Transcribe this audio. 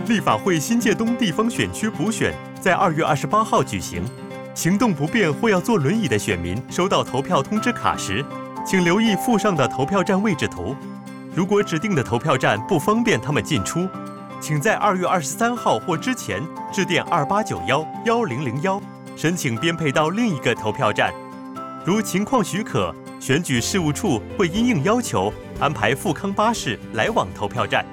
立法会新界东地方选区补选在2月28号举行。行动不便或要坐轮椅的选民收到投票通知卡时，请留意附上的投票站位置图。如果指定的投票站不方便他们进出，请在2月23号或之前致电28911001，申请编配到另一个投票站。如情况许可，选举事务处会因应要求安排复康巴士来往投票站。